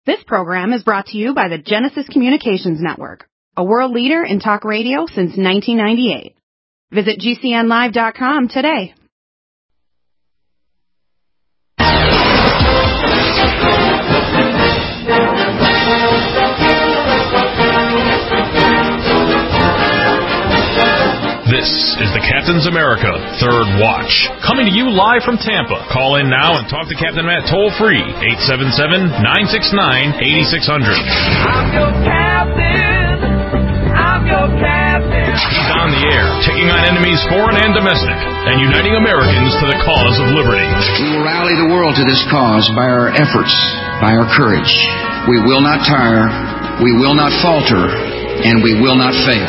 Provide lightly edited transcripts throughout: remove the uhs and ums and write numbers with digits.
This program is brought to you by the Genesis Communications Network, a world leader in talk radio since 1998. Visit GCNlive.com today. This is the Captain's America Third Watch, coming to you live from Tampa. Call in now and talk to Captain Matt toll-free, 877-969-8600. I'm your captain. I'm your captain. He's on the air, taking on enemies foreign and domestic, and uniting Americans to the cause of liberty. We will rally the world to this cause by our efforts, by our courage. We will not tire, we will not falter, and we will not fail.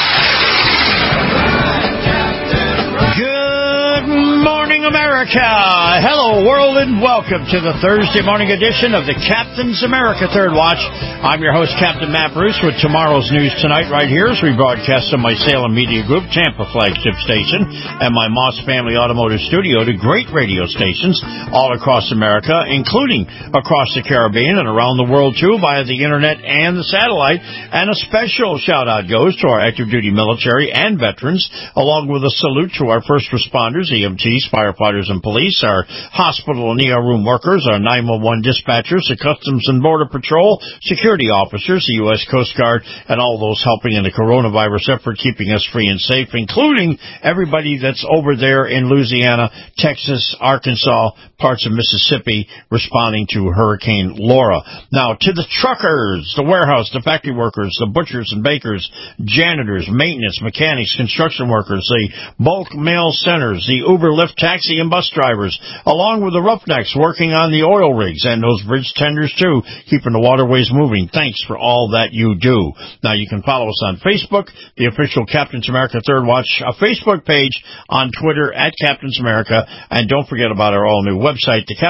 America! Hello, world, and welcome to the Thursday morning edition of the Captain's America Third Watch. I'm your host, Captain Matt Bruce, with tomorrow's news tonight right here as we broadcast on my Salem Media Group Tampa flagship station and my Moss Family Automotive Studio to great radio stations all across America, including across the Caribbean and around the world, too, via the Internet and the satellite. And a special shout-out goes to our active-duty military and veterans, along with a salute to our first responders, EMTs, firefighters, and police, our hospital and ER room workers, our 911 dispatchers, the Customs and Border Patrol, security officers, the U.S. Coast Guard, and all those helping in the coronavirus effort, keeping us free and safe, including everybody that's over there in Louisiana, Texas, Arkansas, parts of Mississippi, responding to Hurricane Laura. Now, to the truckers, the warehouse, the factory workers, the butchers and bakers, janitors, maintenance, mechanics, construction workers, the bulk mail centers, the Uber, Lyft, taxi, and bus drivers, along with the roughnecks working on the oil rigs and those bridge tenders, too, keeping the waterways moving. Thanks for all that you do. Now, you can follow us on Facebook, the official Captain's America Third Watch, a Facebook page, on Twitter at Captain's America, and don't forget about our all-new website, the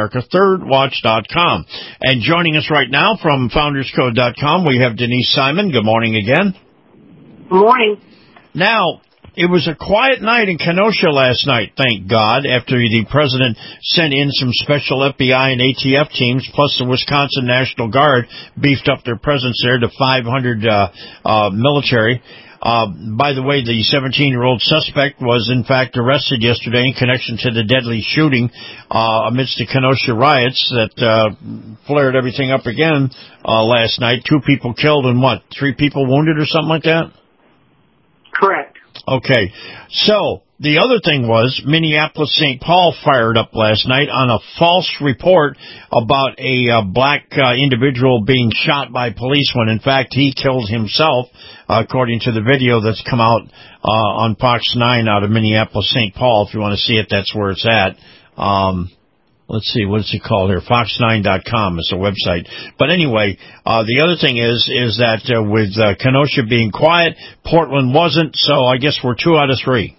CaptainsAmericaThirdWatch.com. And joining us right now from FoundersCode.com, we have Denise Simon. Good morning again. Good morning. Now, it was a quiet night in Kenosha last night, thank God, after the president sent in some special FBI and ATF teams, plus the Wisconsin National Guard beefed up their presence there to 500 military. By the way, the 17-year-old suspect was, in fact, arrested yesterday in connection to the deadly shooting amidst the Kenosha riots that flared everything up again last night. 2 people killed and 3 people wounded or something like that? Correct. Okay, so the other thing was Minneapolis-St. Paul fired up last night on a false report about a black individual being shot by police when, in fact, he killed himself, according to the video that's come out on Fox 9 out of Minneapolis-St. Paul. If you want to see it, that's where it's at. Let's see, what is it called here? Fox9.com is the website. But anyway, the other thing is that with Kenosha being quiet, Portland wasn't, so I guess we're 2 out of 3.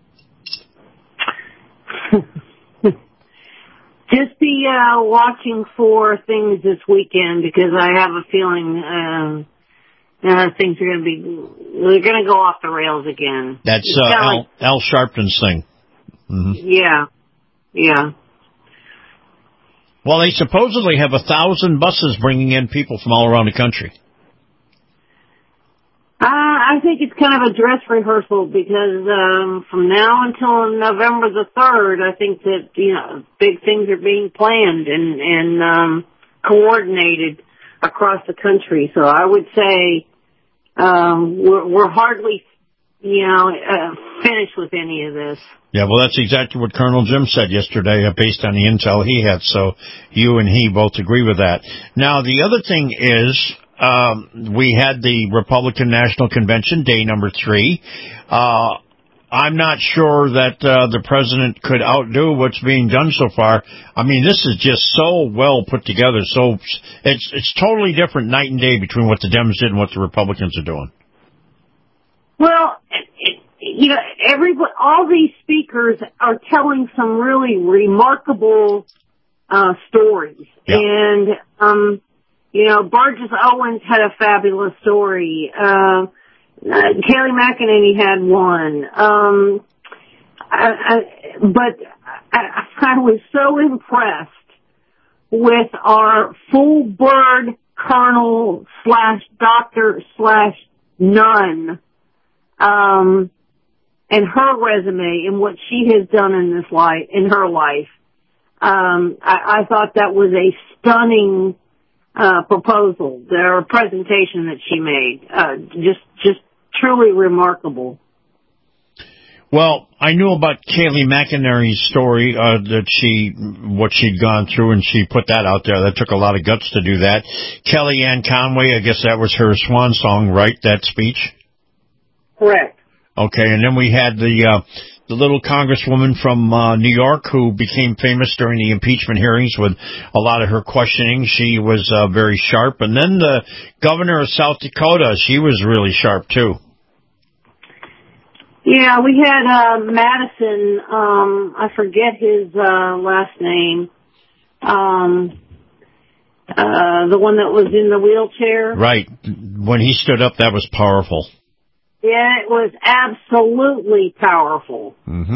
Just be watching for things this weekend, because I have a feeling things are going to go off the rails again. That's Al Sharpton's thing. Mm-hmm. Yeah. Well, they supposedly have 1,000 buses bringing in people from all around the country. I think it's kind of a dress rehearsal, because from now until November the 3rd, I think that big things are being planned and coordinated across the country. So I would say we're hardly finished with any of this. Yeah, well, that's exactly what Colonel Jim said yesterday, based on the intel he had, so you and he both agree with that. Now, the other thing is, we had the Republican National Convention, day number 3. I'm not sure that the president could outdo what's being done so far. I mean, this is just so well put together, so it's totally different night and day between what the Dems did and what the Republicans are doing. Well, all these speakers are telling some really remarkable stories. Yeah. And, Burgess Owens had a fabulous story. Terry McEnany had one. But I was so impressed with our full bird colonel / doctor / nun, and her resume and what she has done in her life. I thought that was a stunning proposal, or presentation that she made. Just truly remarkable. Well, I knew about Kayleigh McEnany's story, what she'd gone through, and she put that out there. That took a lot of guts to do that. Kellyanne Conway, I guess that was her swan song, right? That speech? Correct. Okay, and then we had the little congresswoman from New York who became famous during the impeachment hearings with a lot of her questioning. She was very sharp. And then the governor of South Dakota, she was really sharp, too. Yeah, we had Madison, I forget his last name, the one that was in the wheelchair. Right. When he stood up, that was powerful. Yeah, it was absolutely powerful. Mm-hmm.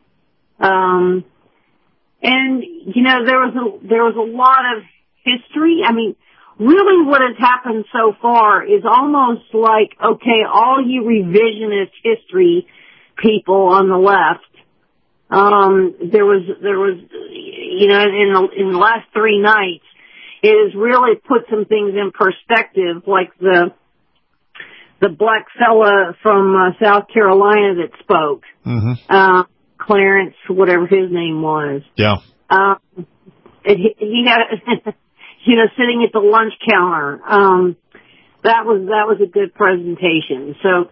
And there was a lot of history. I mean, really what has happened so far is almost like, okay, all you revisionist history people on the left, there was, in the last 3 nights, it has really put some things in perspective, like the black fella from South Carolina that spoke, Clarence, whatever his name was. Yeah. He had, sitting at the lunch counter. That was a good presentation. So,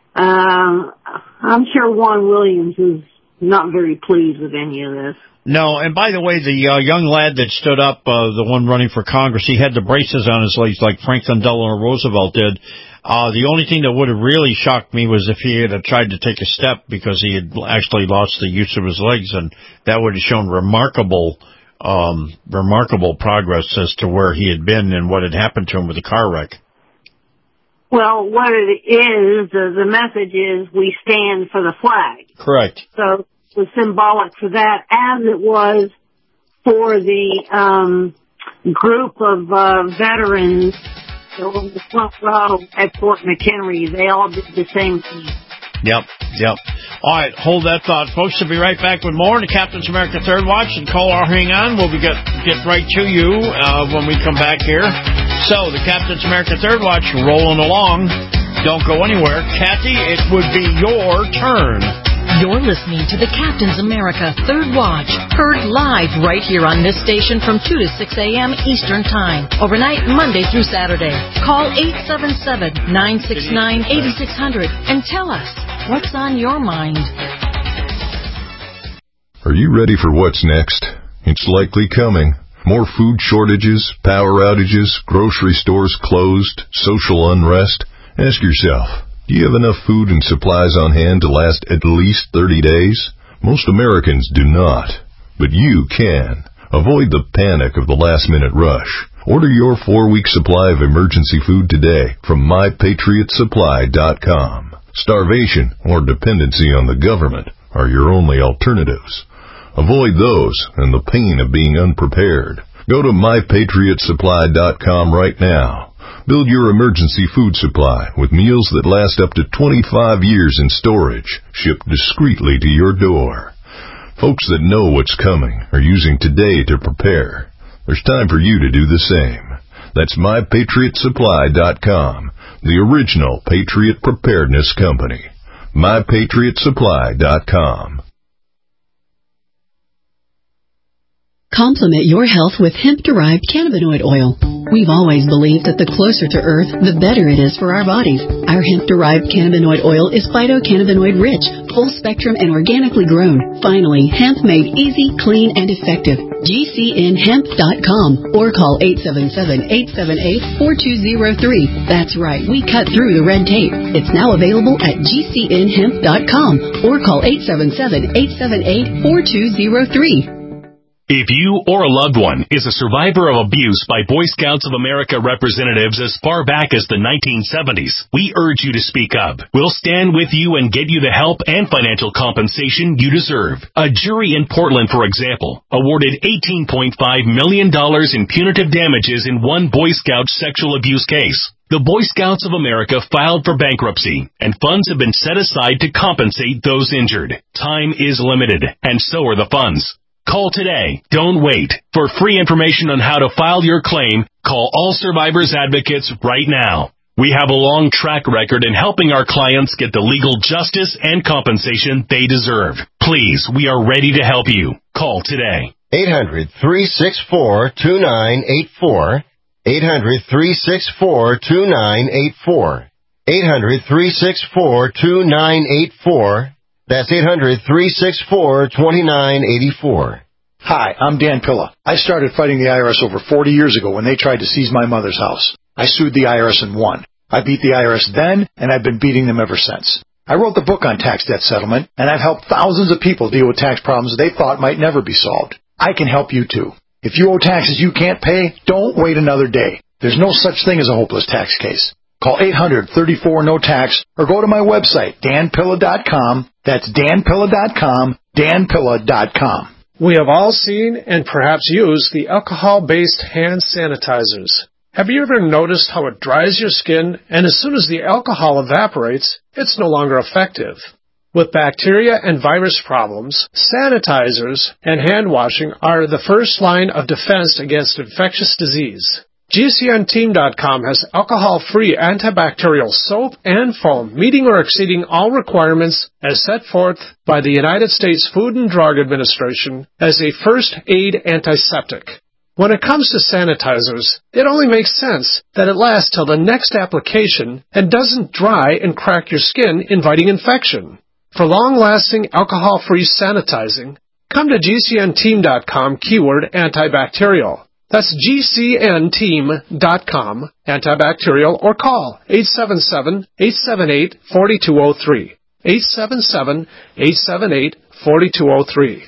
I'm sure Juan Williams is not very pleased with any of this. No, and by the way, the young lad that stood up, the one running for Congress, he had the braces on his legs like Franklin Delano Roosevelt did. The only thing that would have really shocked me was if he had tried to take a step, because he had actually lost the use of his legs, and that would have shown remarkable progress as to where he had been and what had happened to him with the car wreck. Well, what it is, the message is we stand for the flag. Correct. So it was symbolic for that, as it was for the group of veterans on the front row at Fort McHenry. They all did the same thing. Yep. All right, hold that thought, folks. We'll be right back with more in the Captain's America Third Watch. And call or hang on. We'll get right to you when we come back here. So, the Captain's America Third Watch rolling along. Don't go anywhere. Kathy, it would be your turn. You're listening to the Captain's America Third Watch, heard live right here on this station from 2 to 6 a.m. Eastern Time, overnight Monday through Saturday. Call 877-969-8600 and tell us what's on your mind. Are you ready for what's next? It's likely coming. More food shortages, power outages, grocery stores closed, social unrest. Ask yourself, do you have enough food and supplies on hand to last at least 30 days? Most Americans do not, but you can. Avoid the panic of the last-minute rush. Order your 4-week supply of emergency food today from MyPatriotSupply.com. Starvation or dependency on the government are your only alternatives. Avoid those and the pain of being unprepared. Go to MyPatriotSupply.com right now. Build your emergency food supply with meals that last up to 25 years in storage, shipped discreetly to your door. Folks that know what's coming are using today to prepare. There's time for you to do the same. That's MyPatriotSupply.com, the original Patriot Preparedness Company. MyPatriotSupply.com. Complement your health with hemp-derived cannabinoid oil. We've always believed that the closer to Earth, the better it is for our bodies. Our hemp-derived cannabinoid oil is phytocannabinoid-rich, full-spectrum, and organically grown. Finally, hemp made easy, clean, and effective. GCNhemp.com or call 877-878-4203. That's right, we cut through the red tape. It's now available at GCNhemp.com or call 877-878-4203. If you or a loved one is a survivor of abuse by Boy Scouts of America representatives as far back as the 1970s, we urge you to speak up. We'll stand with you and get you the help and financial compensation you deserve. A jury in Portland, for example, awarded $18.5 million in punitive damages in one Boy Scout sexual abuse case. The Boy Scouts of America filed for bankruptcy, and funds have been set aside to compensate those injured. Time is limited, and so are the funds. Call today. Don't wait. For free information on how to file your claim, call All Survivors Advocates right now. We have a long track record in helping our clients get the legal justice and compensation they deserve. Please, we are ready to help you. Call today. 800-364-2984. 800-364-2984. 800-364-2984. That's 800-364-2984. Hi, I'm Dan Pilla. I started fighting the IRS over 40 years ago when they tried to seize my mother's house. I sued the IRS and won. I beat the IRS then, and I've been beating them ever since. I wrote the book on tax debt settlement, and I've helped thousands of people deal with tax problems they thought might never be solved. I can help you too. If you owe taxes you can't pay, don't wait another day. There's no such thing as a hopeless tax case. Call 800-34-NO-TAX or go to my website, danpilla.com. That's danpilla.com, danpilla.com. We have all seen and perhaps used the alcohol-based hand sanitizers. Have you ever noticed how it dries your skin, and as soon as the alcohol evaporates, it's no longer effective? With bacteria and virus problems, sanitizers and hand washing are the first line of defense against infectious disease. GCNteam.com has alcohol-free antibacterial soap and foam, meeting or exceeding all requirements as set forth by the United States Food and Drug Administration as a first aid antiseptic. When it comes to sanitizers, it only makes sense that it lasts till the next application and doesn't dry and crack your skin, inviting infection. For long-lasting alcohol-free sanitizing, come to GCNteam.com keyword antibacterial. That's GCNteam.com, antibacterial, or call 877-878-4203. 877-878-4203.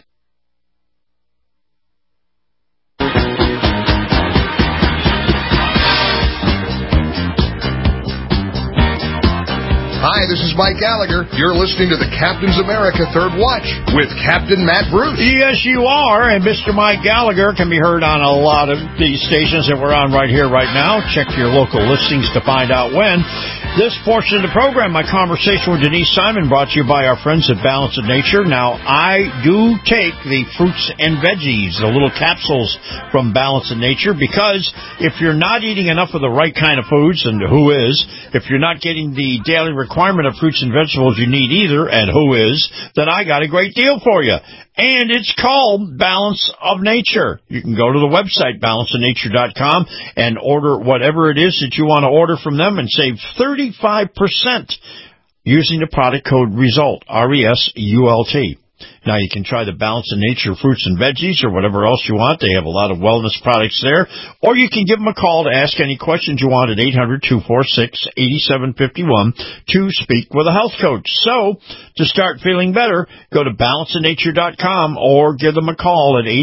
Hi, this is Mike Gallagher. You're listening to the Captain's America Third Watch with Captain Matt Bruce. Yes, you are. And Mr. Mike Gallagher can be heard on a lot of these stations that we're on right here, right now. Check your local listings to find out when. This portion of the program, my conversation with Denise Simon, brought to you by our friends at Balance of Nature. Now, I do take the fruits and veggies, the little capsules from Balance of Nature, because if you're not eating enough of the right kind of foods, and who is, if you're not getting the daily requirement of fruits and vegetables you need either, and who is, then I got a great deal for you. And it's called Balance of Nature. You can go to the website, balanceofnature.com, and order whatever it is that you want to order from them and save 35% using the product code RESULT, R-E-S-U-L-T. Now, you can try the Balance of Nature fruits and veggies or whatever else you want. They have a lot of wellness products there. Or you can give them a call to ask any questions you want at 800-246-8751 to speak with a health coach. So, to start feeling better, go to balanceofnature.com or give them a call at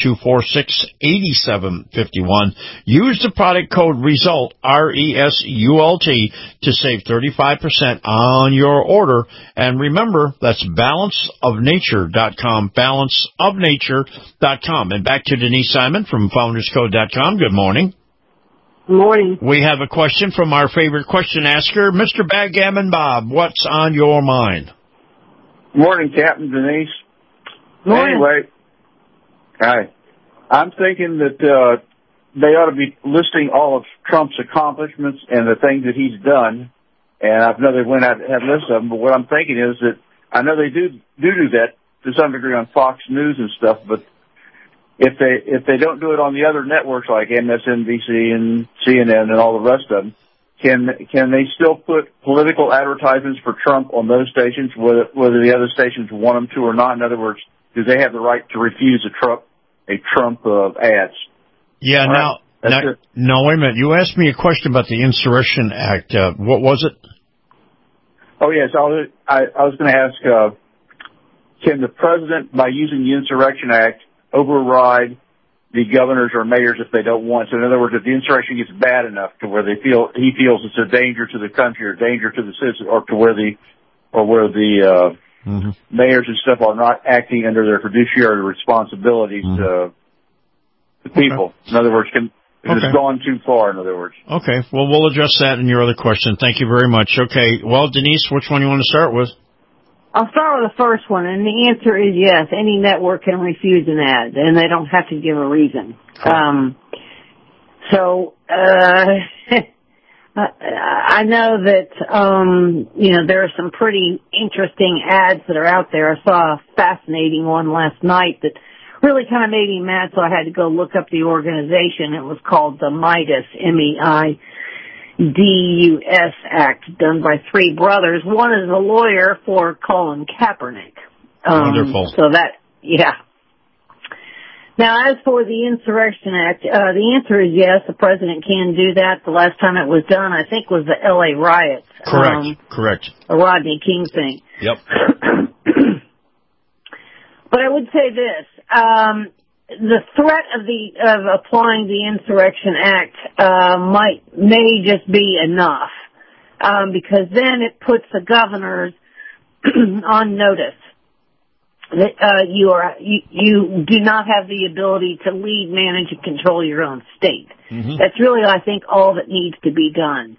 800-246-8751. Use the product code RESULT, R-E-S-U-L-T, to save 35% on your order. And remember, that's balanceofnature.com, balanceofnature.com. And back to Denise Simon from founderscode.com. Good morning. Good morning. We have a question from our favorite question asker, Mr. Backgammon Bob. What's on your mind? Morning, Captain Denise. Morning. Anyway, hi. I'm thinking that they ought to be listing all of Trump's accomplishments and the things that he's done. And I know they went out and had lists of them, but what I'm thinking is that I know they do that to some degree on Fox News and stuff, but if they don't do it on the other networks like MSNBC and CNN and all the rest of them, can they still put political advertisements for Trump on those stations, whether the other stations want them to or not? In other words, do they have the right to refuse a Trump ads? Yeah. Now, wait a minute. You asked me a question about the Insurrection Act. What was it? Oh, yes. I was going to ask, can the president, by using the Insurrection Act, override the governors or mayors if they don't want. So in other words, if the insurrection gets bad enough to where he feels it's a danger to the country or danger to the citizens, or to where the mayors and stuff are not acting under their fiduciary responsibilities to the people. In other words, it's gone too far, in other words. Okay. Well, we'll address that in your other question. Thank you very much. Okay. Well, Denise, which one you want to start with? I'll start with the first one, and the answer is yes. Any network can refuse an ad, and they don't have to give a reason. I know that, there are some pretty interesting ads that are out there. I saw a fascinating one last night that really kind of made me mad, so I had to go look up the organization. It was called the Midas, MEIDUS Act, done by three brothers. One is a lawyer for Colin Kaepernick. Wonderful. Now, as for the Insurrection Act, the answer is yes, the president can do that. The last time it was done, I think, was the L.A. riots. Correct. The Rodney King thing. Yep. But I would say this, the threat of applying the Insurrection Act may just be enough, because then it puts the governors on notice that you do not have the ability to lead, manage, and control your own state. Mm-hmm. That's really, I think, all that needs to be done.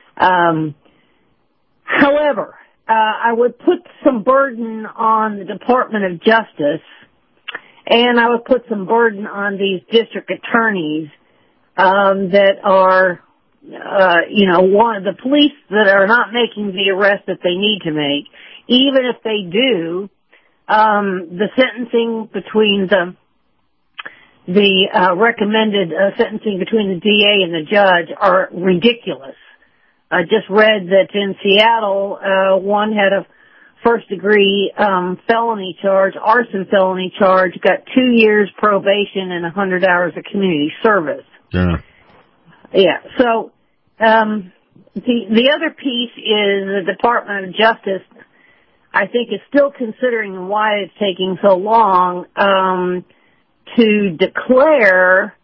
However, I would put some burden on the Department of Justice, and I would put some burden on these district attorneys that are, the police that are not making the arrest that they need to make. Even if they do, the sentencing between the recommended sentencing between the DA and the judge are ridiculous. I just read that in Seattle, one had a first-degree felony charge, arson felony charge, got 2 years probation and 100 hours of community service. Yeah. So the other piece is the Department of Justice, I think, is still considering why it's taking so long to declare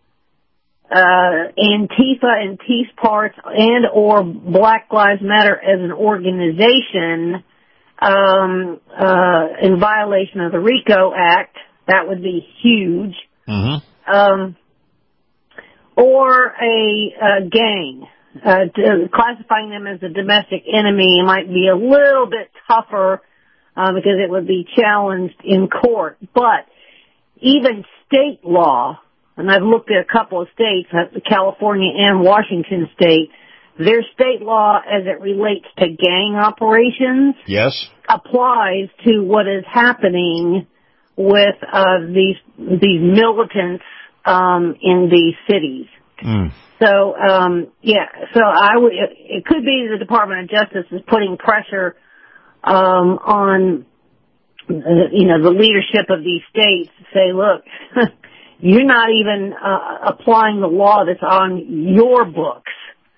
Antifa and Peace Parts and or Black Lives Matter as an organization in violation of the RICO Act. That would be huge. Mm-hmm. Or a gang. Classifying them as a domestic enemy might be a little bit tougher because it would be challenged in court. But even state law, and I've looked at a couple of states, California and Washington State, their state law as it relates to gang operations applies to what is happening with these militants in these cities. Mm. So, it could be the Department of Justice is putting pressure on the leadership of these states to say, look, you're not even applying the law that's on your books.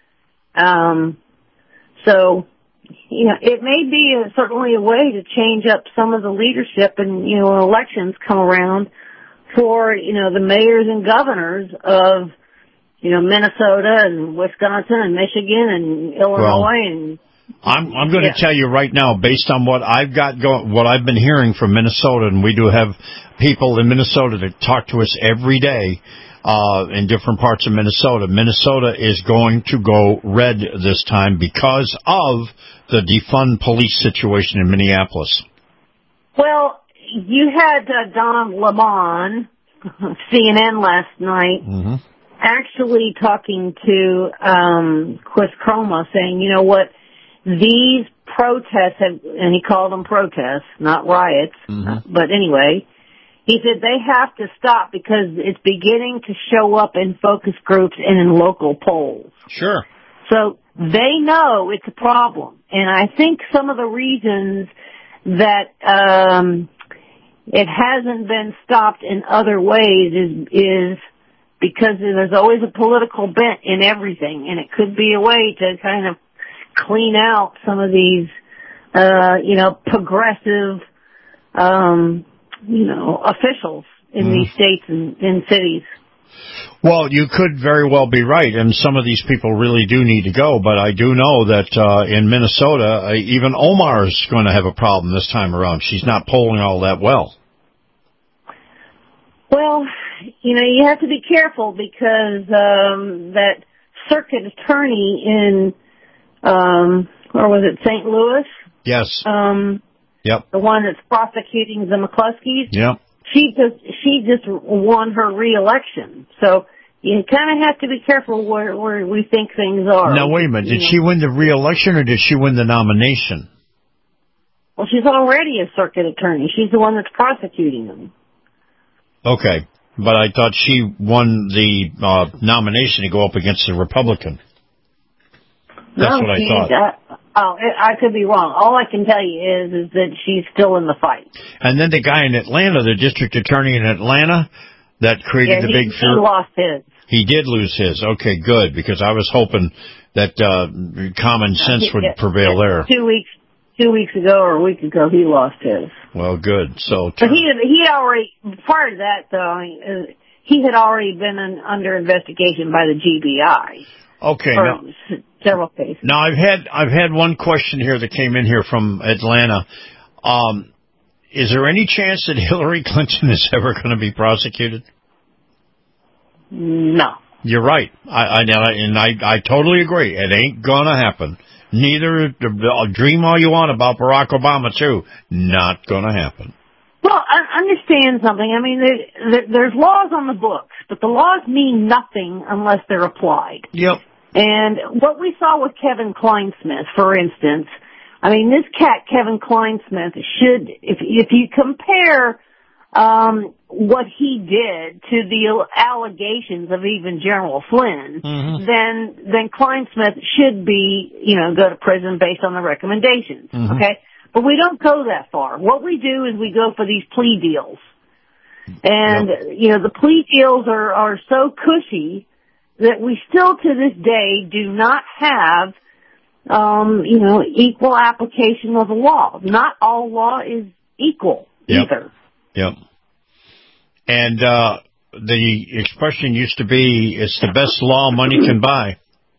It may be certainly a way to change up some of the leadership, and when elections come around for the mayors and governors of Minnesota and Wisconsin and Michigan and Illinois and. I'm going to tell you right now, based on what I've got what I've been hearing from Minnesota, and we do have people in Minnesota that talk to us every day in different parts of Minnesota. Minnesota is going to go red this time because of the defund police situation in Minneapolis. Well, you had Don Lemon, CNN last night, actually talking to Chris Chroma, saying, you know what, these protests and he called them protests, not riots, but anyway, he said they have to stop because it's beginning to show up in focus groups and in local polls. Sure. So they know it's a problem. And I think some of the reasons that it hasn't been stopped in other ways is because there's always a political bent in everything, and it could be a way to kind of clean out some of these, progressive, officials in these states and cities. Well, you could very well be right, and some of these people really do need to go, but I do know that in Minnesota, even Omar's going to have a problem this time around. She's not polling all that well. Well, you have to be careful because that circuit attorney in, or was it St. Louis? Yes. Yep. The one that's prosecuting the McCluskeys. Yep. She just won her re-election. So you kind of have to be careful where we think things are. Now, wait a minute. Did she win the re-election or did she win the nomination? Well, she's already a circuit attorney. She's the one that's prosecuting them. Okay. But I thought she won the nomination to go up against the Republican. That's what I thought. I could be wrong. All I can tell you is that she's still in the fight. And then the guy in Atlanta, the district attorney in Atlanta, that created the big fear. He lost his. He did lose his. Okay, good, because I was hoping that common sense would prevail there. 2 weeks ago or a week ago, he lost his. Well, good. So, but he had already, prior to that, though, he had already been under investigation by the GBI. Okay. For several cases. Now, I've had one question here that came in here from Atlanta. Is there any chance that Hillary Clinton is ever going to be prosecuted? No. You're right. I totally agree. It ain't going to happen. Neither, dream all you want about Barack Obama, too. Not going to happen. Well, I understand something. I mean, there's laws on the books, but the laws mean nothing unless they're applied. Yep. And what we saw with Kevin Kleinsmith, for instance, I mean, this cat, Kevin Kleinsmith, should, if you compare what he did to the allegations of even General Flynn, then Kleinsmith should be, go to prison based on the recommendations. Okay? But we don't go that far. What we do is we go for these plea deals. And, the plea deals are so cushy that we still to this day do not have, equal application of the law. Not all law is equal either. Yep. And the expression used to be, it's the best law money can buy.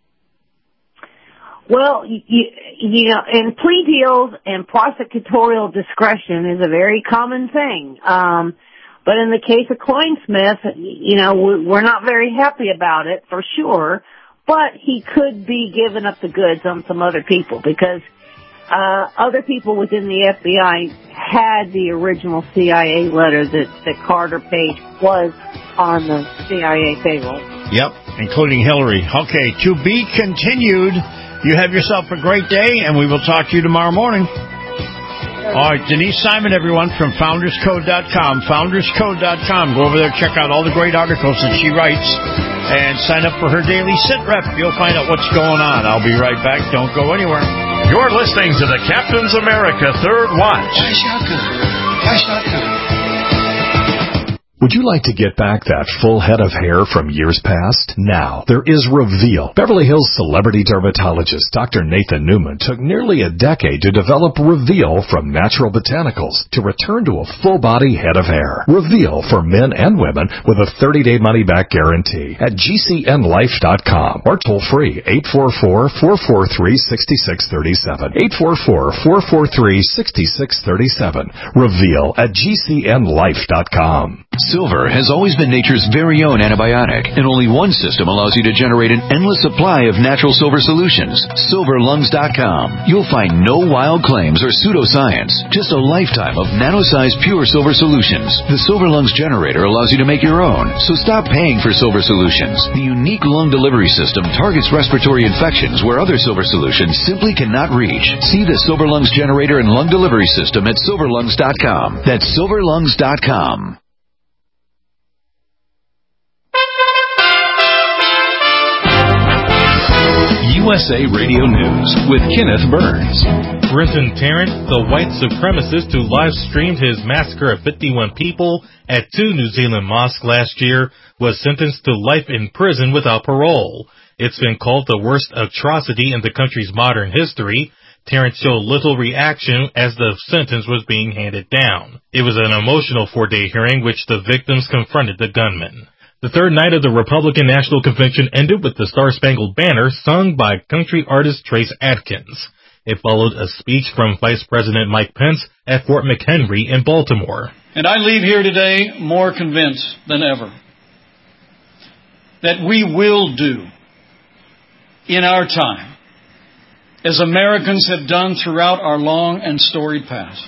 Well, and plea deals and prosecutorial discretion is a very common thing. But in the case of Kleinsmith, we're not very happy about it for sure, but he could be giving up the goods on some other people because other people within the FBI had the original CIA letter that Carter Page was on the CIA payroll. Yep, including Hillary. Okay, to be continued. You have yourself a great day, and we will talk to you tomorrow morning. All right, Denise Simon, everyone, from FoundersCode.com. FoundersCode.com. Go over there, check out all the great articles that she writes, and sign up for her daily sit rep. You'll find out what's going on. I'll be right back. Don't go anywhere. You're listening to the Captain's America Third Watch. Would you like to get back that full head of hair from years past? Now, there is Reveal. Beverly Hills celebrity dermatologist Dr. Nathan Newman took nearly a decade to develop Reveal from natural botanicals to return to a full-body head of hair. Reveal for men and women with a 30-day money-back guarantee at GCNlife.com or toll-free 844-443-6637. 844-443-6637. Reveal at GCNlife.com. Silver has always been nature's very own antibiotic, and only one system allows you to generate an endless supply of natural silver solutions. SilverLungs.com. You'll find no wild claims or pseudoscience, just a lifetime of nano-sized pure silver solutions. The Silver Lungs generator allows you to make your own, so stop paying for silver solutions. The unique lung delivery system targets respiratory infections where other silver solutions simply cannot reach. See the Silver Lungs generator and lung delivery system at SilverLungs.com. That's SilverLungs.com. USA Radio News with Kenneth Burns. Brenton Tarrant, the white supremacist who live-streamed his massacre of 51 people at 2 New Zealand mosques last year, was sentenced to life in prison without parole. It's been called the worst atrocity in the country's modern history. Terrence showed little reaction as the sentence was being handed down. It was an emotional 4-day hearing which the victims confronted the gunman. The third night of the Republican National Convention ended with the Star-Spangled Banner sung by country artist Trace Adkins. It followed a speech from Vice President Mike Pence at Fort McHenry in Baltimore. And I leave here today more convinced than ever that we will do in our time, as Americans have done throughout our long and storied past.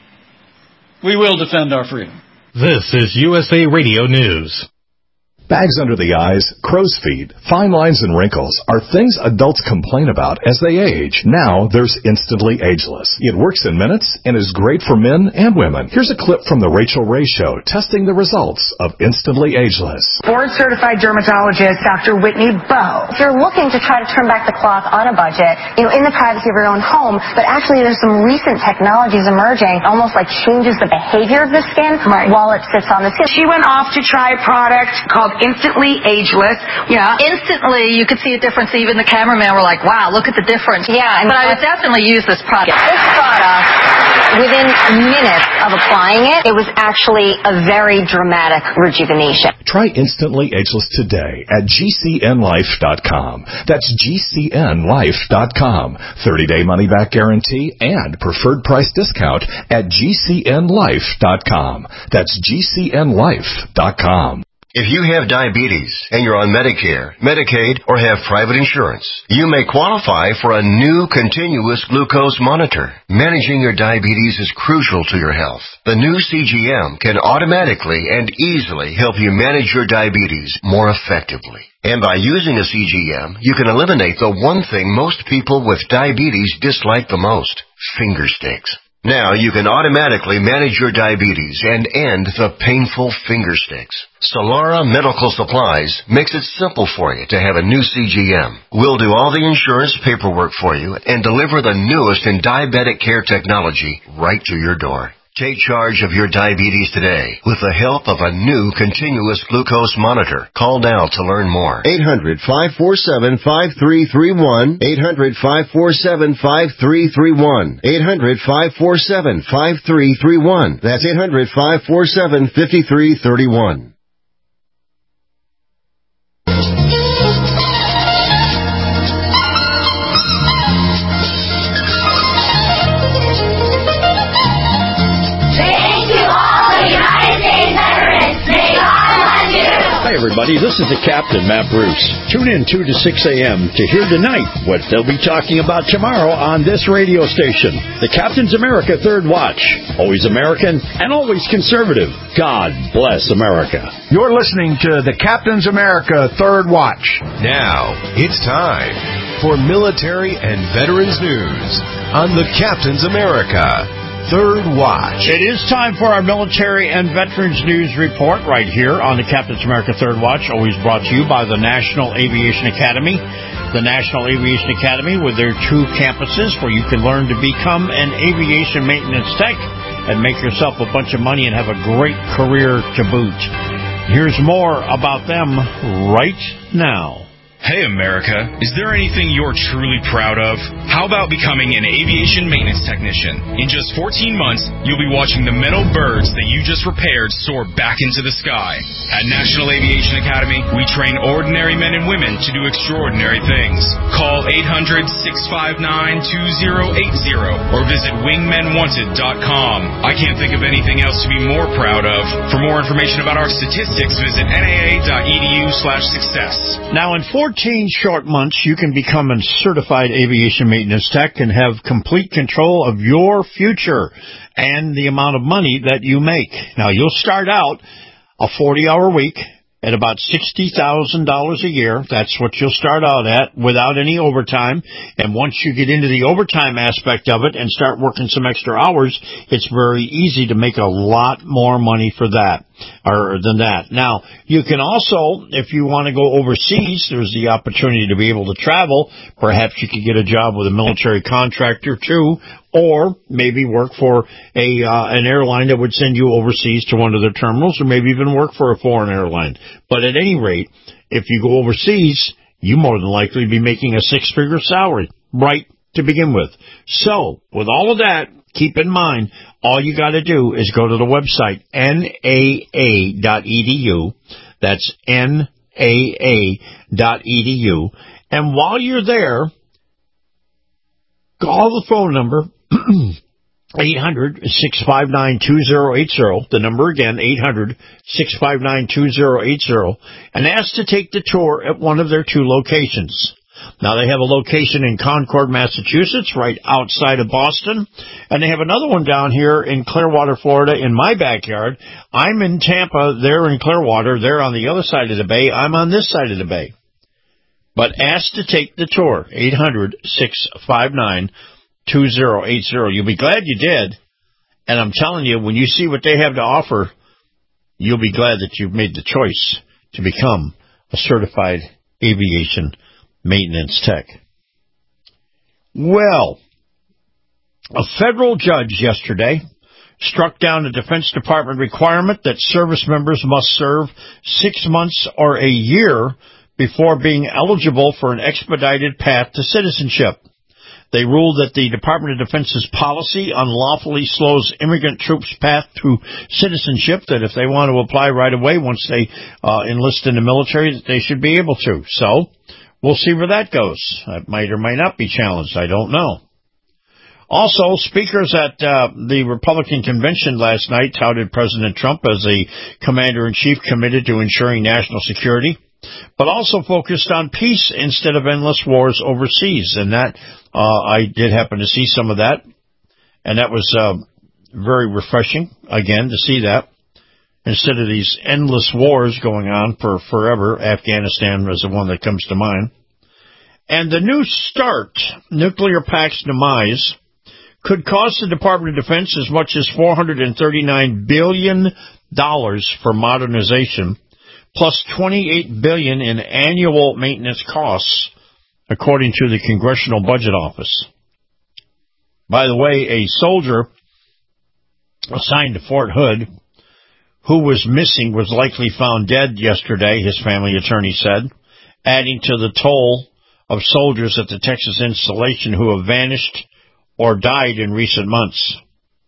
We will defend our freedom. This is USA Radio News. Bags under the eyes, crow's feet, fine lines, and wrinkles are things adults complain about as they age. Now there's Instantly Ageless. It works in minutes and is great for men and women. Here's a clip from The Rachel Ray Show testing the results of Instantly Ageless. Board-certified dermatologist Dr. Whitney Bowe. If you're looking to try to turn back the clock on a budget, in the privacy of your own home, but actually there's some recent technologies emerging, almost like changes the behavior of the skin while it sits on the skin. She went off to try a product called Instantly Ageless. Yeah, instantly you could see a difference. Even the cameraman were like, wow, look at the difference. Yeah, but I would definitely use this product. This product, within minutes of applying it, it was actually a very dramatic rejuvenation. Try Instantly Ageless today at GCNlife.com. That's GCNlife.com. 30-day money-back guarantee and preferred price discount at GCNlife.com. That's GCNlife.com. If you have diabetes and you're on Medicare, Medicaid, or have private insurance, you may qualify for a new continuous glucose monitor. Managing your diabetes is crucial to your health. The new CGM can automatically and easily help you manage your diabetes more effectively. And by using a CGM, you can eliminate the one thing most people with diabetes dislike the most: finger sticks. Now you can automatically manage your diabetes and end the painful finger sticks. Solara Medical Supplies makes it simple for you to have a new CGM. We'll do all the insurance paperwork for you and deliver the newest in diabetic care technology right to your door. Take charge of your diabetes today with the help of a new continuous glucose monitor. Call now to learn more. 800-547-5331. 800-547-5331. 800-547-5331. That's 800-547-5331. Hi, everybody. This is the Captain, Matt Bruce. Tune in 2 to 6 a.m. to hear tonight what they'll be talking about tomorrow on this radio station. The Captain's America Third Watch. Always American and always conservative. God bless America. You're listening to the Captain's America Third Watch. Now, it's time for military and veterans news on the Captain's America Third Watch. It is time for our military and veterans news report right here on the Captain's America Third Watch, always brought to you by the National Aviation Academy. The National Aviation Academy with their 2 campuses where you can learn to become an aviation maintenance tech and make yourself a bunch of money and have a great career to boot. Here's more about them right now. Hey, America, is there anything you're truly proud of? How about becoming an aviation maintenance technician? In just 14 months, you'll be watching the metal birds that you just repaired soar back into the sky. At National Aviation Academy, we train ordinary men and women to do extraordinary things. Call 800-659-2080 or visit wingmenwanted.com. I can't think of anything else to be more proud of. For more information about our statistics, visit naa.edu/success. Now, in 14 short months, you can become a certified aviation maintenance tech and have complete control of your future and the amount of money that you make. Now, you'll start out a 40-hour week at about $60,000 a year. That's what you'll start out at without any overtime. And once you get into the overtime aspect of it and start working some extra hours, it's very easy to make a lot more money for that. Or than that. Now, you can also, if you want to go overseas, there's the opportunity to be able to travel. Perhaps you could get a job with a military contractor too, or maybe work for an airline that would send you overseas to one of their terminals, or maybe even work for a foreign airline. But at any rate, if you go overseas, you more than likely be making a 6-figure salary right to begin with. So, with all of that, keep in mind, all you got to do is go to the website, naa.edu. That's naa.edu. And while you're there, call the phone number, 800-659-2080. The number again, 800-659-2080. And ask to take the tour at one of their 2 locations. Now, they have a location in Concord, Massachusetts, right outside of Boston. And they have another one down here in Clearwater, Florida, in my backyard. I'm in Tampa. They're in Clearwater. They're on the other side of the bay. I'm on this side of the bay. But ask to take the tour, 800-659-2080. You'll be glad you did. And I'm telling you, when you see what they have to offer, you'll be glad that you've made the choice to become a certified aviation maintenance tech. Well, a federal judge yesterday struck down a Defense Department requirement that service members must serve 6 months or a year before being eligible for an expedited path to citizenship. They ruled that the Department of Defense's policy unlawfully slows immigrant troops' path to citizenship, that if they want to apply right away once they enlist in the military, that they should be able to. So, we'll see where that goes. That might or might not be challenged. I don't know. Also, speakers at the Republican convention last night touted President Trump as a commander-in-chief committed to ensuring national security, but also focused on peace instead of endless wars overseas. And that, I did happen to see some of that, and that was very refreshing, again, to see that. Instead of these endless wars going on for forever, Afghanistan is the one that comes to mind. And the New START, nuclear pact's demise, could cost the Department of Defense as much as $439 billion for modernization, plus $28 billion in annual maintenance costs, according to the Congressional Budget Office. By the way, a soldier assigned to Fort Hood who was missing was likely found dead yesterday, his family attorney said, adding to the toll of soldiers at the Texas installation who have vanished or died in recent months.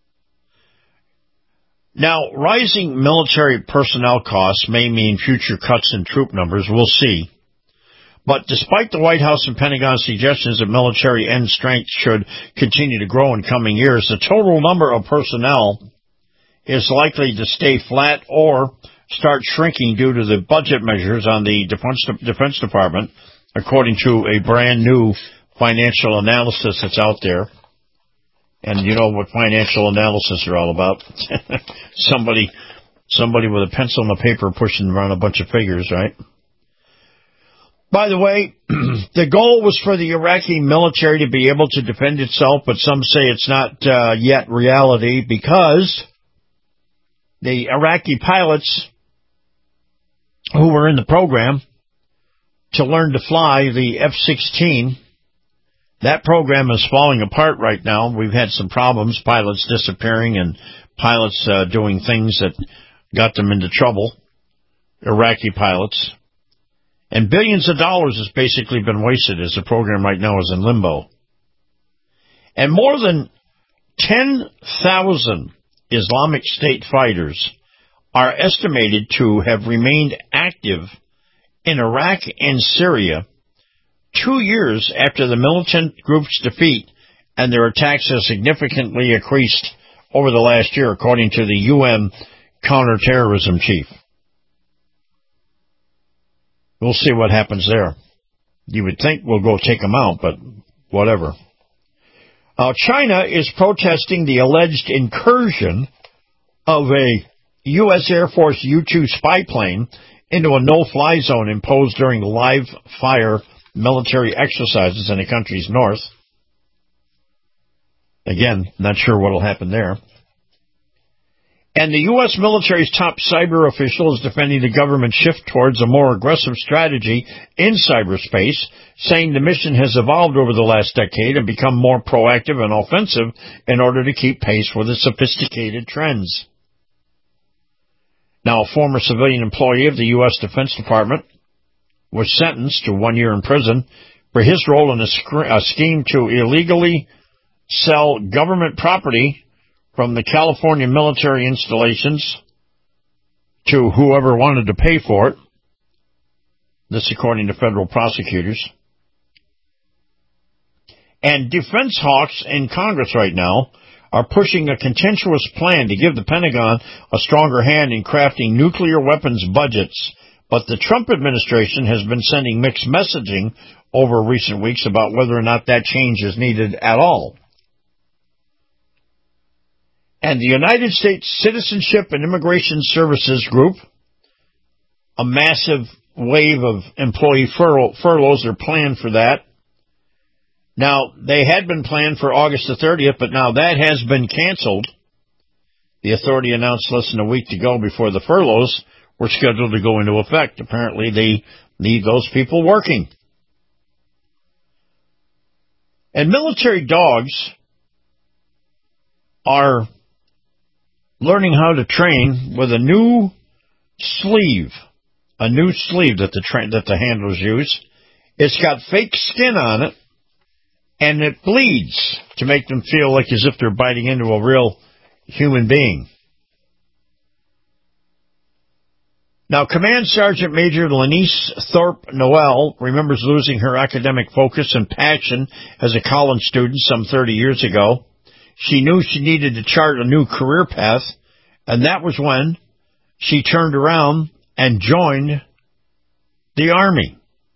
Now, rising military personnel costs may mean future cuts in troop numbers. We'll see. But despite the White House and Pentagon suggestions that military end strength should continue to grow in coming years, the total number of personnel is likely to stay flat or start shrinking due to the budget measures on the Defense Department, according to a brand new financial analysis that's out there. And you know what financial analysis are all about. Somebody with a pencil and a paper pushing around a bunch of figures, right? By the way, the goal was for the Iraqi military to be able to defend itself, but some say it's not yet reality because the Iraqi pilots who were in the program to learn to fly the F-16, that program is falling apart right now. We've had some problems, pilots disappearing and pilots doing things that got them into trouble, Iraqi pilots. And billions of dollars has basically been wasted as the program right now is in limbo. And more than 10,000 Islamic State fighters are estimated to have remained active in Iraq and Syria 2 years after the militant group's defeat, and their attacks have significantly increased over the last year, according to the UN counterterrorism chief. We'll see what happens there. You would think we'll go take them out, but whatever. China is protesting the alleged incursion of a U.S. Air Force U-2 spy plane into a no-fly zone imposed during live-fire military exercises in the country's north. Again, not sure what will happen there. And the U.S. military's top cyber official is defending the government's shift towards a more aggressive strategy in cyberspace, saying the mission has evolved over the last decade and become more proactive and offensive in order to keep pace with the sophisticated trends. Now, a former civilian employee of the U.S. Defense Department was sentenced to 1 year in prison for his role in a scheme to illegally sell government property from the California military installations to whoever wanted to pay for it. This according to federal prosecutors. And defense hawks in Congress right now are pushing a contentious plan to give the Pentagon a stronger hand in crafting nuclear weapons budgets. But the Trump administration has been sending mixed messaging over recent weeks about whether or not that change is needed at all. And the United States Citizenship and Immigration Services Group, a massive wave of employee furloughs are planned for that. Now, they had been planned for August the 30th, but now that has been canceled. The authority announced less than a week to go before the furloughs were scheduled to go into effect. Apparently, they need those people working. And military dogs are learning how to train with a new sleeve that the handlers use. It's got fake skin on it, and it bleeds to make them feel like as if they're biting into a real human being. Now, Command Sergeant Major Lenice Thorpe Noel remembers losing her academic focus and passion as a college student some 30 years ago. She knew she needed to chart a new career path, and that was when she turned around and joined the Army.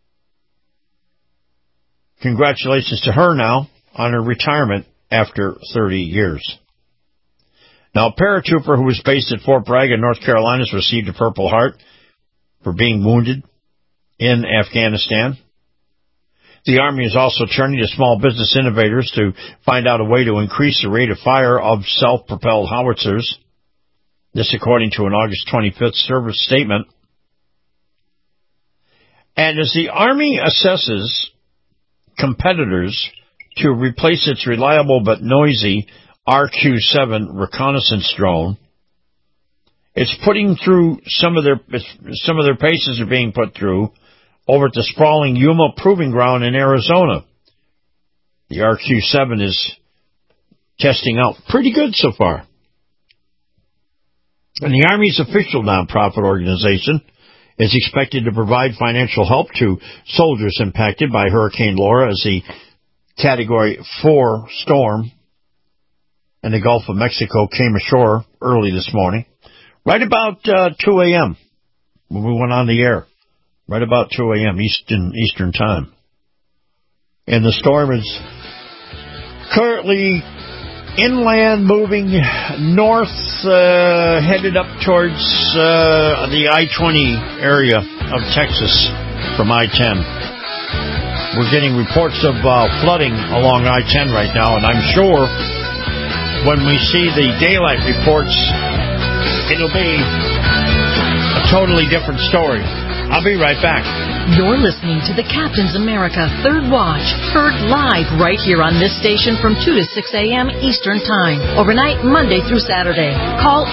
Congratulations to her now on her retirement after 30 years. Now, a paratrooper who was based at Fort Bragg in North Carolina has received a Purple Heart for being wounded in Afghanistan. The Army is also turning to small business innovators to find out a way to increase the rate of fire of self-propelled howitzers. This according to an August 25th service statement. And as the Army assesses competitors to replace its reliable but noisy RQ-7 reconnaissance drone, it's putting through some of their paces are being put through over at the sprawling Yuma Proving Ground in Arizona. The RQ-7 is testing out pretty good so far. And the Army's official nonprofit organization is expected to provide financial help to soldiers impacted by Hurricane Laura as the Category 4 storm in the Gulf of Mexico came ashore early this morning, right about 2 a.m. when we went on the air, right about 2 a.m. Eastern time. And the storm is currently inland, moving north, headed up towards the I-20 area of Texas from I-10. We're getting reports of flooding along I-10 right now, and I'm sure when we see the daylight reports, it'll be a totally different story. I'll be right back. You're listening to the Captain's America Third Watch, heard live right here on this station from 2 to 6 a.m. Eastern Time, overnight Monday through Saturday. Call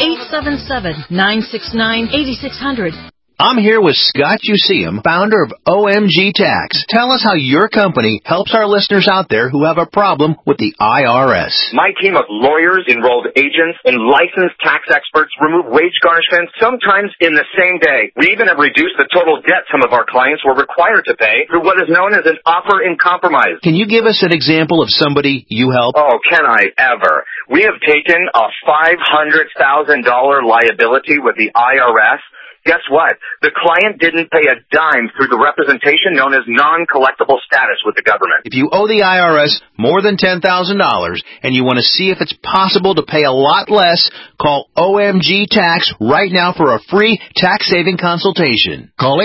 877-969-8600. I'm here with Scott Useum, founder of OMG Tax. Tell us how your company helps our listeners out there who have a problem with the IRS. My team of lawyers, enrolled agents, and licensed tax experts remove wage garnishments sometimes in the same day. We even have reduced the total debt some of our clients were required to pay through what is known as an offer in compromise. Can you give us an example of somebody you help? Oh, can I ever? We have taken a $500,000 liability with the IRS. Guess what? The client didn't pay a dime through the representation known as non-collectible status with the government. If you owe the IRS more than $10,000 and you want to see if it's possible to pay a lot less, call OMG Tax right now for a free tax-saving consultation. Call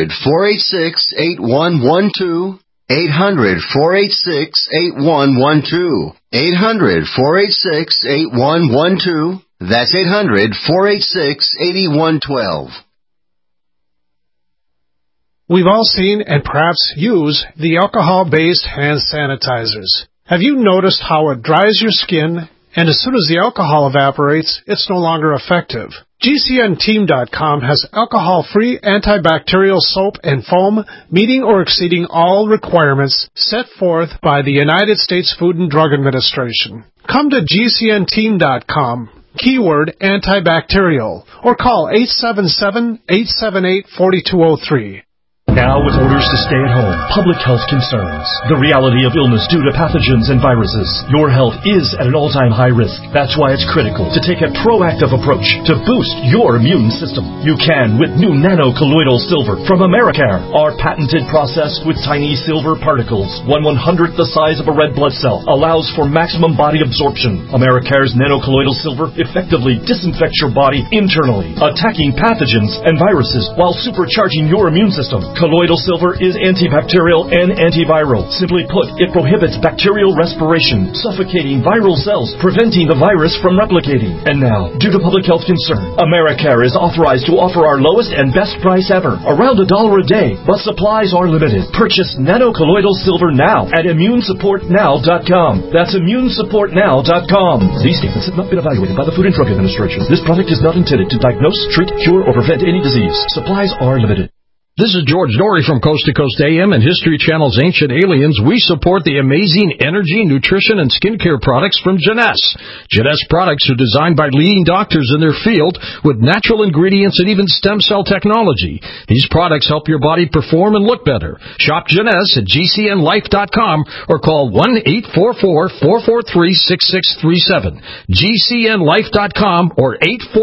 800-486-8112. 800-486-8112. 800-486-8112. That's 800-486-8112. We've all seen and perhaps use the alcohol-based hand sanitizers. Have you noticed how it dries your skin and as soon as the alcohol evaporates, it's no longer effective. GCNteam.com has alcohol-free antibacterial soap and foam meeting or exceeding all requirements set forth by the United States Food and Drug Administration. Come to GCNteam.com, keyword antibacterial, or call 877-878-4203. Now, with orders to stay at home, public health concerns, the reality of illness due to pathogens and viruses, your health is at an all-time high risk. That's why it's critical to take a proactive approach to boost your immune system. You can with new nano-colloidal silver from Americare. Our patented process with tiny silver particles, 1/100th the size of a red blood cell, allows for maximum body absorption. Americare's nano-colloidal silver effectively disinfects your body internally, attacking pathogens and viruses while supercharging your immune system. Colloidal silver is antibacterial and antiviral. Simply put, it prohibits bacterial respiration, suffocating viral cells, preventing the virus from replicating. And now, due to public health concern, Americare is authorized to offer our lowest and best price ever, around $1 a day, but supplies are limited. Purchase nano-colloidal silver now at immunesupportnow.com. That's immunesupportnow.com. These statements have not been evaluated by the Food and Drug Administration. This product is not intended to diagnose, treat, cure, or prevent any disease. Supplies are limited. This is George Dory from Coast to Coast AM and History Channel's Ancient Aliens. We support the amazing energy, nutrition, and skincare products from Jeunesse. Jeunesse products are designed by leading doctors in their field with natural ingredients and even stem cell technology. These products help your body perform and look better. Shop Jeunesse at GCNlife.com or call 1-844-443-6637. GCNlife.com or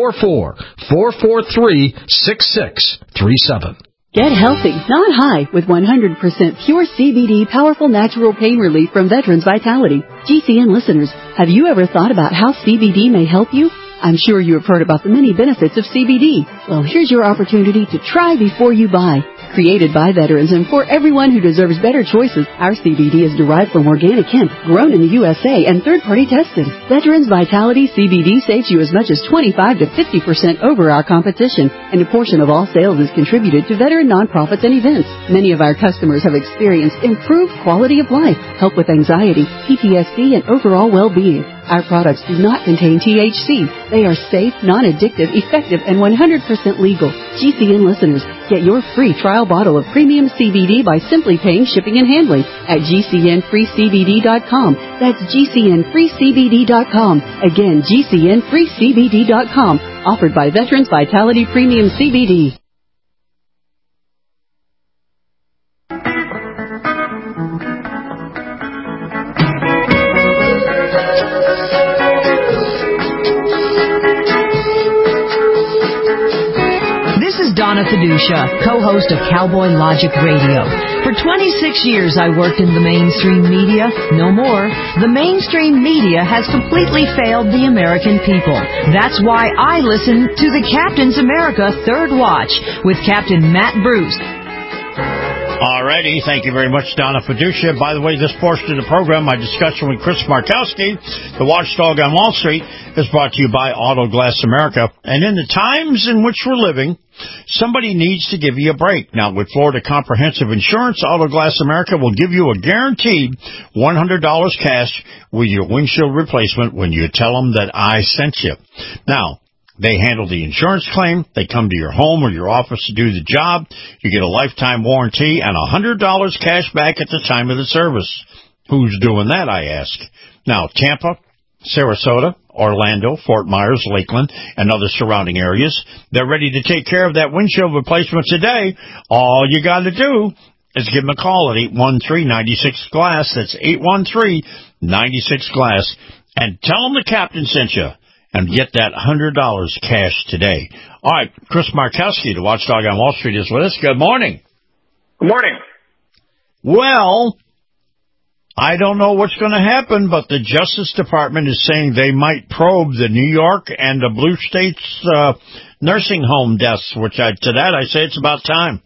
844-443-6637. Get healthy, not high, with 100% pure CBD powerful natural pain relief from Veterans Vitality. GCN listeners, have you ever thought about how CBD may help you? I'm sure you have heard about the many benefits of CBD. Well, here's your opportunity to try before you buy. Created by veterans and for everyone who deserves better choices, our CBD is derived from organic hemp, grown in the USA, and third-party tested. Veterans Vitality CBD saves you as much as 25 to 50% over our competition, and a portion of all sales is contributed to veteran nonprofits and events. Many of our customers have experienced improved quality of life, help with anxiety, PTSD, and overall well-being. Our products do not contain THC. They are safe, non-addictive, effective, and 100% legal. GCN listeners, get your free trial bottle of premium CBD by simply paying shipping and handling at GCNFreeCBD.com. That's GCNFreeCBD.com. Again, GCNFreeCBD.com. Offered by Veterans Vitality Premium CBD. Donna Fiducia, co-host of Cowboy Logic Radio. For 26 years, I worked in the mainstream media. No more. The mainstream media has completely failed the American people. That's why I listen to the Captain's America Third Watch with Captain Matt Bruce. Alrighty, thank you very much, Donna Fiducia. By the way, this portion of the program, my discussion with Chris Markowski, the watchdog on Wall Street, is brought to you by Auto Glass America. And in the times in which we're living, somebody needs to give you a break. Now, with Florida Comprehensive Insurance, Auto Glass America will give you a guaranteed $100 cash with your windshield replacement when you tell them that I sent you. Now, they handle the insurance claim. They come to your home or your office to do the job. You get a lifetime warranty and $100 cash back at the time of the service. Who's doing that, I ask? Now, Tampa, Sarasota, Orlando, Fort Myers, Lakeland, and other surrounding areas, they're ready to take care of that windshield replacement today. All you got to do is give them a call at 813-96-GLASS. That's 813-96-GLASS. And tell them the captain sent you. And get that $100 cash today. All right, Chris Markowski, the watchdog on Wall Street, is with us. Good morning. Good morning. Well, I don't know what's going to happen, but the Justice Department is saying they might probe the New York and the Blue States nursing home deaths, which to that I say it's about time.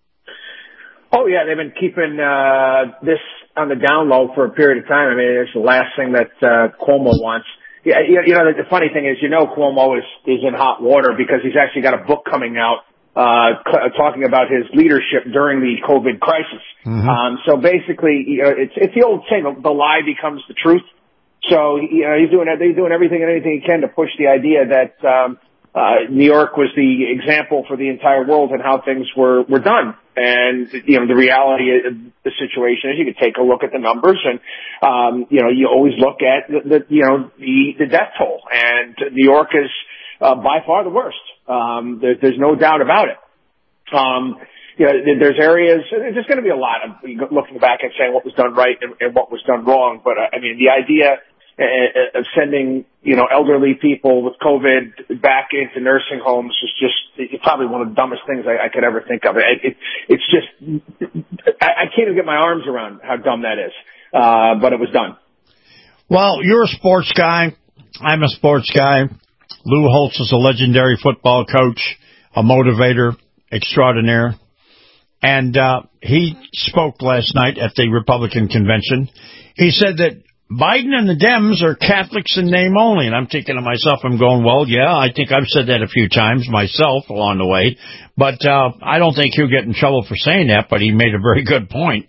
Oh, yeah, they've been keeping this on the down low for a period of time. I mean, it's the last thing that Cuomo wants. Yeah, you know, the funny thing is, Cuomo is in hot water because he's actually got a book coming out talking about his leadership during the COVID crisis. Mm-hmm. So basically, it's the old saying, the lie becomes the truth. So, he's doing everything and anything he can to push the idea that, New York was the example for the entire world and how things were done. And, the reality of the situation is you can take a look at the numbers and, you always look at the death toll. And New York is, by far the worst. There's no doubt about it. There's areas, there's going to be a lot of looking back and saying what was done right and what was done wrong. But, the idea of sending, elderly people with COVID back into nursing homes is just probably one of the dumbest things I could ever think of. It's just, I can't even get my arms around how dumb that is. But it was done. Well, you're a sports guy. I'm a sports guy. Lou Holtz is a legendary football coach, a motivator extraordinaire. And he spoke last night at the Republican convention. He said that Biden and the Dems are Catholics in name only. And I'm thinking to myself, I'm going, well, yeah, I think I've said that a few times myself along the way. But I don't think he'll get in trouble for saying that, but he made a very good point.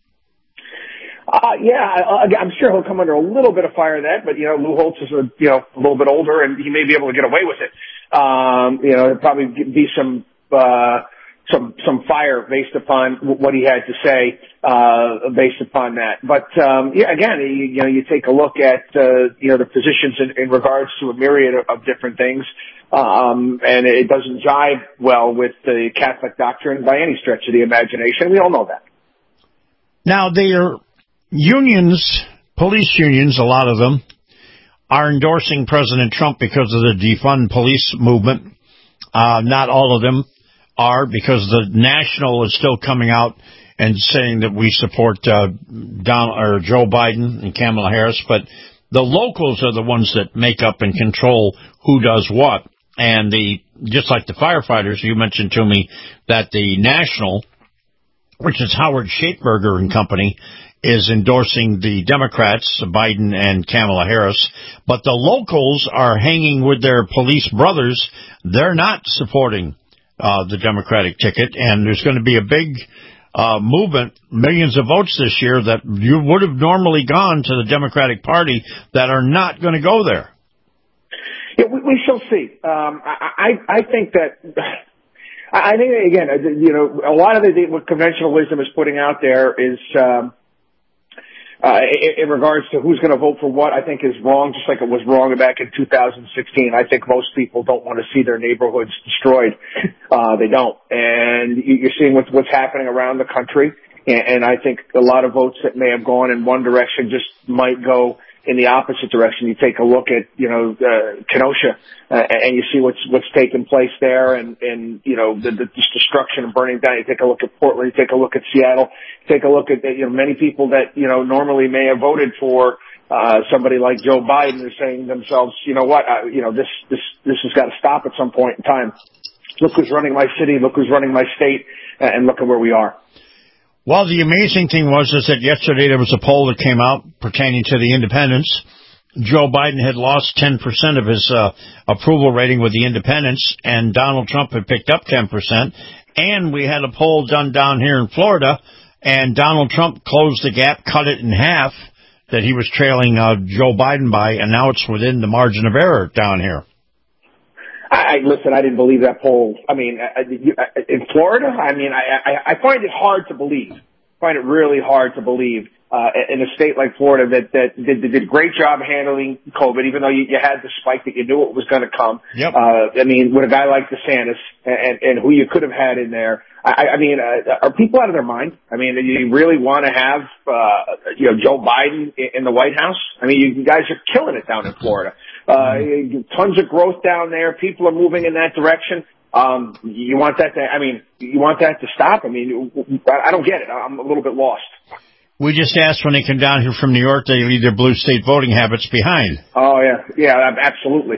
I'm sure he'll come under a little bit of fire that, but, Lou Holtz is a little bit older and he may be able to get away with it. There'll probably be some fire based upon what he had to say, based upon that. But, again, you take a look at, the positions in regards to a myriad of different things. And it doesn't jive well with the Catholic doctrine by any stretch of the imagination. We all know that. Now, their unions, police unions, a lot of them, are endorsing President Trump because of the defund police movement. Not all of them are, because the National is still coming out and saying that we support Joe Biden and Kamala Harris, but the locals are the ones that make up and control who does what. And just like the firefighters, you mentioned to me that the National, which is Howard Schaetberger and company, is endorsing the Democrats, Biden and Kamala Harris, but the locals are hanging with their police brothers. They're not supporting the Democratic ticket, and there's going to be a big movement, millions of votes this year that you would have normally gone to the Democratic Party that are not going to go there. Yeah, we shall see. I think that, again, a lot of what conventional wisdom is putting out there is, in regards to who's going to vote for what, I think is wrong, just like it was wrong back in 2016. I think most people don't want to see their neighborhoods destroyed. They don't. And you're seeing what's happening around the country. And I think a lot of votes that may have gone in one direction just might go in the opposite direction. You take a look at, Kenosha, and you see what's taking place there and the destruction and burning down. You take a look at Portland, you take a look at Seattle, you take a look at, many people that, normally may have voted for, somebody like Joe Biden are saying to themselves, this has got to stop at some point in time. Look who's running my city, look who's running my state, and look at where we are. Well, the amazing thing is that yesterday there was a poll that came out pertaining to the independents. Joe Biden had lost 10% of his approval rating with the independents, and Donald Trump had picked up 10%. And we had a poll done down here in Florida, and Donald Trump closed the gap, cut it in half, that he was trailing Joe Biden by, and now it's within the margin of error down here. Listen, I didn't believe that poll. I mean, in Florida, I find it hard to believe. Find it really hard to believe in a state like Florida that did a great job handling COVID, even though you had the spike that you knew it was going to come. Yep. With a guy like DeSantis and who you could have had in there. Are people out of their mind? Do you really want to have, Joe Biden in the White House? You guys are killing it down in Florida. Tons of growth down there. People are moving in that direction. You want that to stop? I don't get it. I'm a little bit lost. We just asked when they come down here from New York, they leave their blue state voting habits behind. Oh, yeah. Yeah, absolutely.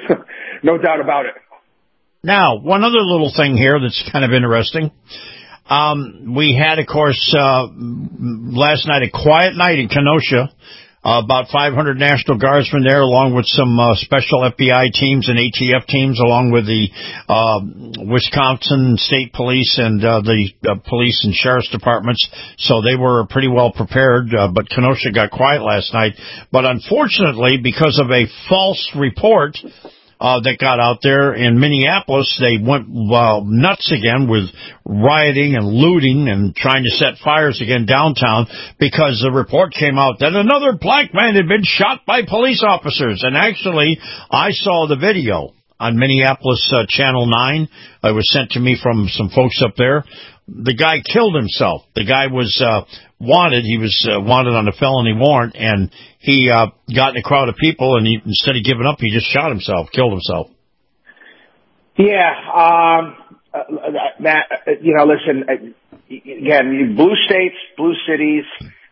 No doubt about it. Now, one other little thing here that's kind of interesting. We had, of course, last night, a quiet night in Kenosha. About 500 National Guardsmen there, along with some special FBI teams and ATF teams, along with the Wisconsin State Police and the police and sheriff's departments. So they were pretty well prepared, but Kenosha got quiet last night. But unfortunately, because of a false report that got out there in Minneapolis, they went nuts again with rioting and looting and trying to set fires again downtown, because the report came out that another black man had been shot by police officers. And actually, I saw the video on Minneapolis Channel 9. It was sent to me from some folks up there. The guy killed himself. The guy was wanted. He was wanted on a felony warrant, and he got in a crowd of people, and instead of giving up, he just shot himself, killed himself. Yeah, Matt, listen, again, blue states, blue cities,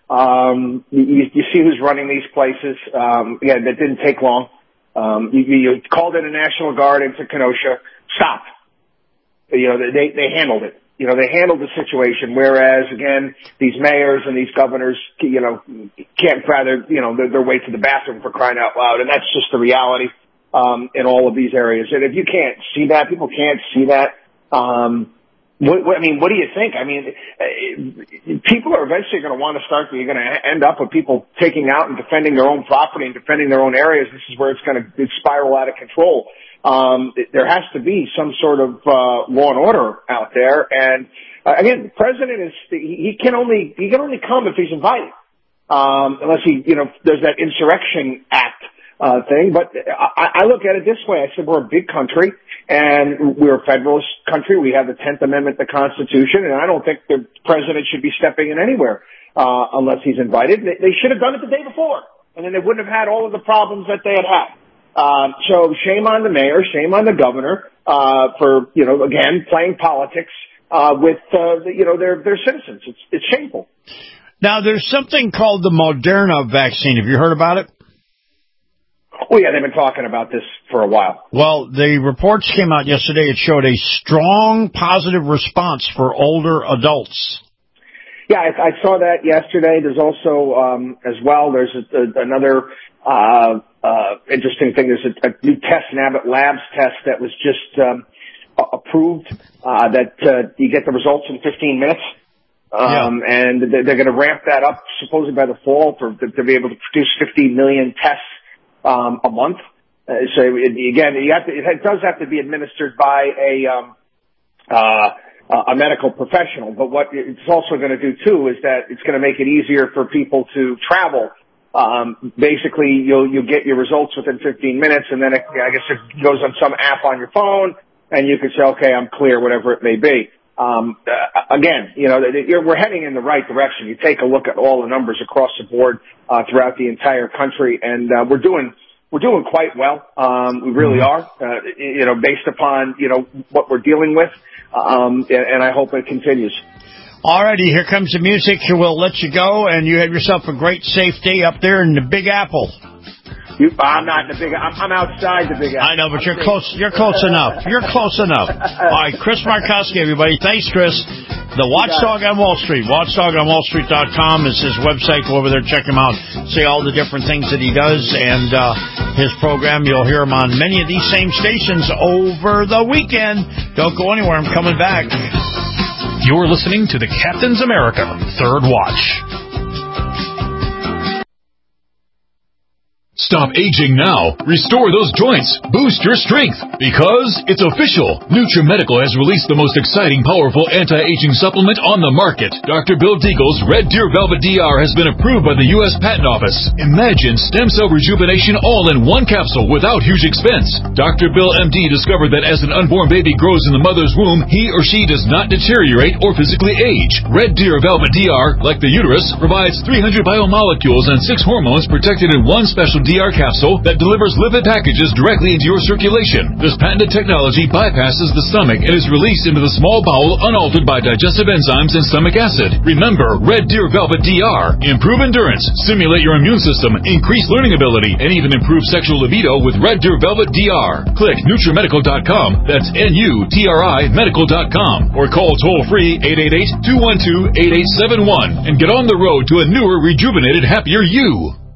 you see who's running these places. That didn't take long. You called in a National Guard into Kenosha, stopped. They handled it. They handled the situation, whereas, again, these mayors and these governors, can't rather, their way to the bathroom, for crying out loud. And that's just the reality, in all of these areas. And if you can't see that, people can't see that, what do you think? I mean, people are eventually going to want to start, you're going to end up with people taking out and defending their own property and defending their own areas. This is where it's going to spiral out of control. There has to be some sort of law and order out there, and again, the president he can only come if he's invited, unless he does that Insurrection Act thing. But I look at it this way: I said we're a big country, and we're a federalist country. We have the 10th Amendment, the Constitution, and I don't think the president should be stepping in anywhere unless he's invited. They should have done it the day before, and then they wouldn't have had all of the problems that they had. So shame on the mayor, shame on the governor, for, again, playing politics, with, their citizens. It's shameful. Now, there's something called the Moderna vaccine. Have you heard about it? Oh, yeah, they've been talking about this for a while. Well, the reports came out yesterday. It showed a strong positive response for older adults. Yeah, I saw that yesterday. There's also, as well, there's another, interesting thing. There's a new test, an Abbott Labs test that was just, approved, that, you get the results in 15 minutes. And they're going to ramp that up supposedly by the fall to be able to produce 50 million tests, a month. So again, it does have to be administered by a medical professional, but what it's also going to do too is that it's going to make it easier for people to travel. Basically, you'll get your results within 15 minutes, and then I guess it goes on some app on your phone, and you can say, okay, I'm clear, whatever it may be. Again, we're heading in the right direction. You take a look at all the numbers across the board, throughout the entire country, and, we're doing quite well. We really are, based upon, what we're dealing with. And I hope it continues. Alrighty, here comes the music. We'll let you go, and you have yourself a great, safe day up there in the Big Apple. I'm not in the Big Apple. I'm outside the Big Apple. I know, but you're close. You're close enough. You're close enough. All right, Chris Markowski, everybody. Thanks, Chris. The Watchdog on Wall Street. WatchdogOnWallStreet.com is his website. Go over there, check him out. See all the different things that he does, and his program. You'll hear him on many of these same stations over the weekend. Don't go anywhere. I'm coming back. You're listening to the Captain's America Third Watch. Stop aging now. Restore those joints. Boost your strength. Because it's official. NutriMedical has released the most exciting, powerful anti-aging supplement on the market. Dr. Bill Deagle's Red Deer Velvet DR has been approved by the U.S. Patent Office. Imagine stem cell rejuvenation all in one capsule without huge expense. Dr. Bill MD discovered that as an unborn baby grows in the mother's womb, he or she does not deteriorate or physically age. Red Deer Velvet DR, like the uterus, provides 300 biomolecules and 6 hormones protected in one special DR capsule that delivers lipid packages directly into your circulation. This patented technology bypasses the stomach and is released into the small bowel unaltered by digestive enzymes and stomach acid. Remember, Red Deer Velvet DR. Improve endurance, stimulate your immune system, increase learning ability, and even improve sexual libido with Red Deer Velvet DR. Click NutriMedical.com. That's NUTRI Medical.com. Or call toll-free 888-212-8871 and get on the road to a newer, rejuvenated, happier you.